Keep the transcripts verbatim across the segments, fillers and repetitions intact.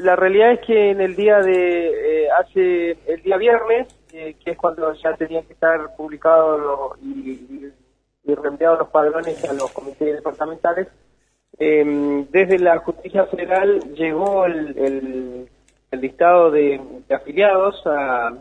la realidad es que en el día de, eh, hace, el día viernes, eh, que es cuando ya tenían que estar publicados los, y, y, y reenviados los padrones a los comités departamentales, eh, desde la Justicia Federal llegó el, el, el listado de, de afiliados a,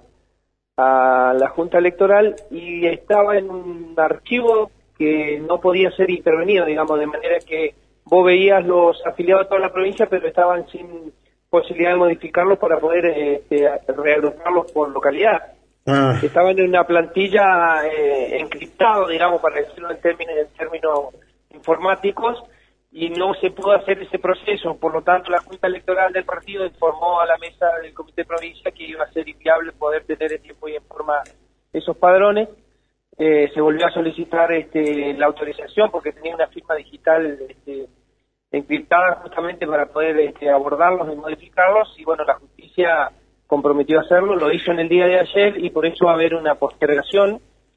a la Junta Electoral y estaba en un archivo que no podía ser intervenido, digamos, de manera que vos veías los afiliados de toda la provincia, pero estaban sin posibilidad de modificarlos para poder este, reagruparlos por localidad. Ah. Estaban en una plantilla eh, encriptado, digamos, para decirlo en términos, en términos informáticos, y no se pudo hacer ese proceso. Por lo tanto, la Junta Electoral del partido informó a la mesa del Comité de Provincia que iba a ser inviable poder tener en tiempo y en forma esos padrones. Eh, se volvió a solicitar este, la autorización porque tenía una firma digital este, encriptada justamente para poder este, abordarlos y modificarlos, y bueno, la justicia comprometió a hacerlo, lo hizo en el día de ayer, y por eso va a haber una postergación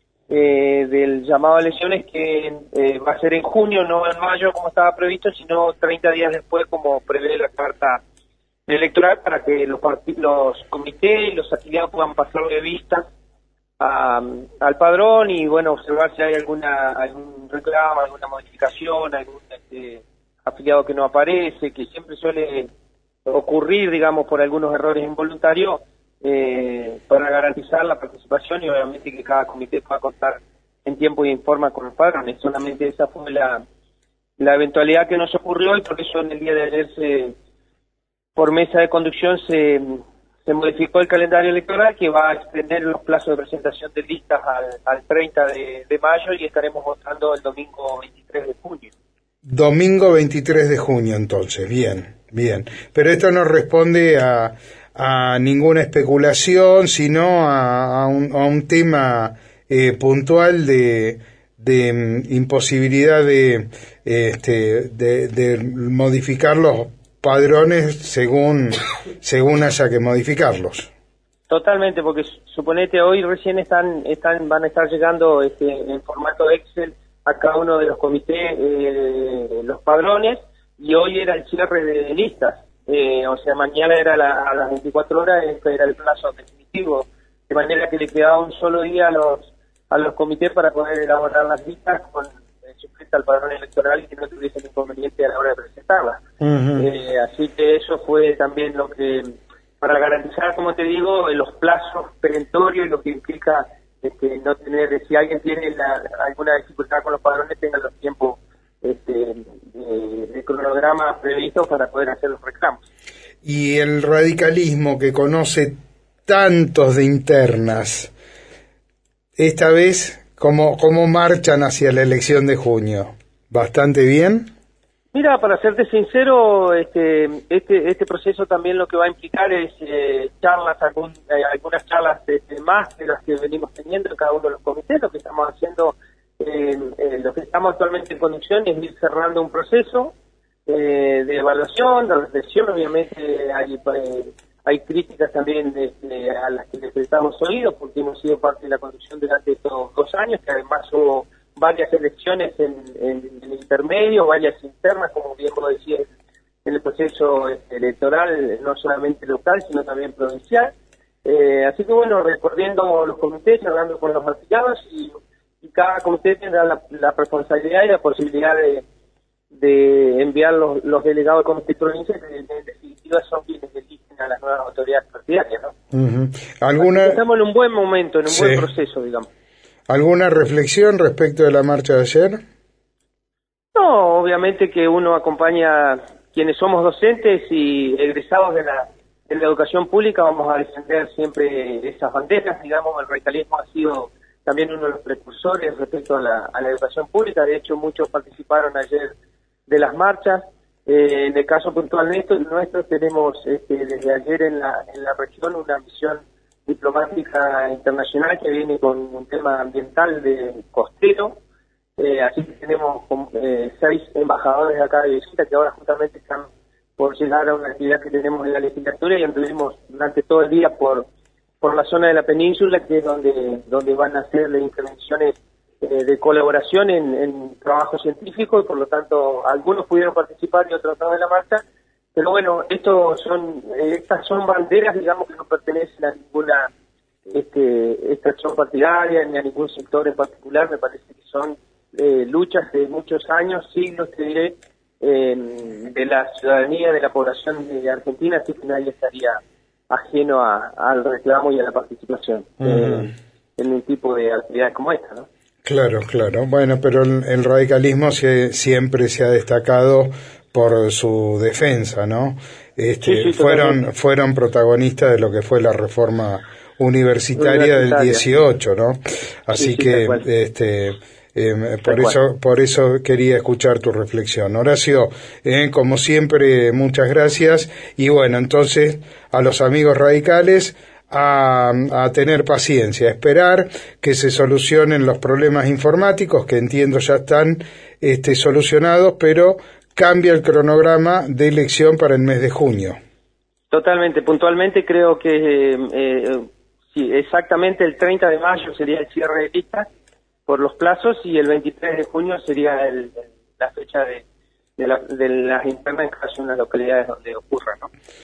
eh, del llamado a elecciones que eh, va a ser en junio, no en mayo como estaba previsto, sino treinta días después como prevé la carta electoral, para que los, los comités y los afiliados puedan pasar de vista A, al padrón y bueno, observar si hay alguna algún reclamo, alguna modificación, algún este, afiliado que no aparece, que siempre suele ocurrir, digamos, por algunos errores involuntarios, eh, para garantizar la participación y obviamente que cada comité pueda contar en tiempo y en forma con los padrones. Solamente esa fue la, la eventualidad que nos ocurrió, y por eso en el día de ayer se, por mesa de conducción se se modificó el calendario electoral, que va a extender los plazos de presentación de listas al, al treinta de, de mayo, y estaremos votando el domingo veintitrés de junio. Domingo veintitrés de junio, entonces, bien, bien. Pero esto no responde a, a ninguna especulación, sino a, a, un, a un tema eh, puntual de, de um, imposibilidad de, este, de, de modificar los padrones según según haya que modificarlos. Totalmente, porque suponete hoy recién están están van a estar llegando este, en formato Excel a cada uno de los comités eh, los padrones, y hoy era el cierre de listas, eh, o sea, mañana era la, a las veinticuatro horas, este era el plazo definitivo, de manera que le quedaba un solo día a los a los comités para poder elaborar las listas con sujeta al padrón electoral y que no tuviesen inconveniente a la hora de presentarla. Uh-huh. Eh, así que eso fue también lo que, para garantizar, como te digo, los plazos perentorios y lo que implica este, no tener, si alguien tiene la, alguna dificultad con los padrones, tenga los tiempos este, de, de cronograma previstos para poder hacer los reclamos. Y el radicalismo, que conoce tantos de internas, esta vez, ¿Cómo, ¿Cómo marchan hacia la elección de junio? ¿Bastante bien? Mira, para serte sincero, este este este proceso también lo que va a implicar es eh, charlas, algún, eh, algunas charlas este, más de las que venimos teniendo en cada uno de los comités. Lo que estamos haciendo, eh, eh, lo que estamos actualmente en conducción es ir cerrando un proceso eh, de evaluación, de reflexión. Obviamente hay eh, hay críticas también de, de, a las que les prestamos oídos, porque hemos sido parte de la conducción durante estos dos años, que además hubo varias elecciones en, en, en el intermedio, varias internas, como bien vos decías, en el proceso electoral, no solamente local, sino también provincial. Eh, así que bueno, recorriendo los comités, hablando con los afiliados, y, y cada comité tendrá la, la responsabilidad y la posibilidad de, de enviar los, los delegados del comité provincial, que en definitiva son quienes eligen a las nuevas autoridades partidarias, ¿no? Uh-huh. ¿Alguna... Estamos en un buen momento, en un sí. buen proceso, digamos. ¿Alguna reflexión respecto de la marcha de ayer? No, obviamente que uno acompaña quienes somos docentes y egresados de la, de la educación pública, vamos a defender siempre esas banderas, digamos. El radicalismo ha sido también uno de los precursores respecto a la, a la educación pública. De hecho, muchos participaron ayer de las marchas. Eh, en el caso puntual nuestro, nuestro tenemos este, desde ayer en la, en la región una misión diplomática internacional que viene con un tema ambiental de costero, eh, así que tenemos eh, seis embajadores acá de visita que ahora justamente están por llegar a una actividad que tenemos en la legislatura, y anduvimos durante todo el día por por la zona de la península, que es donde donde van a hacer las intervenciones eh, de colaboración en, en trabajo científico, y por lo tanto algunos pudieron participar y otros no de la marcha, Pero bueno, estos son, eh, estas son banderas, digamos, que no pertenecen a ninguna este, extracción partidaria ni a ningún sector en particular. Me parece que son eh, luchas de muchos años, siglos, te diré, eh, de la ciudadanía, de la población de Argentina, así que nadie estaría ajeno a, al reclamo y a la participación uh-huh. eh, en un tipo de actividades como esta, ¿no? Claro, claro. Bueno, pero el, el radicalismo se, siempre se ha destacado por su defensa, ¿no? Este, sí, sí, fueron fueron protagonistas de lo que fue la reforma universitaria, universitaria. del dieciocho, ¿no? Así sí, sí, que este eh, por eso por eso quería escuchar tu reflexión. Horacio, eh, como siempre, muchas gracias y bueno, entonces a los amigos radicales A, a tener paciencia, a esperar que se solucionen los problemas informáticos, que entiendo ya están este, solucionados, pero cambia el cronograma de elección para el mes de junio. Totalmente, puntualmente creo que eh, eh, sí, exactamente el treinta de mayo sería el cierre de listas por los plazos y el veintitrés de junio sería el, el, la fecha de, de, la, de las internas en cada una de las localidades donde ocurra, ¿no?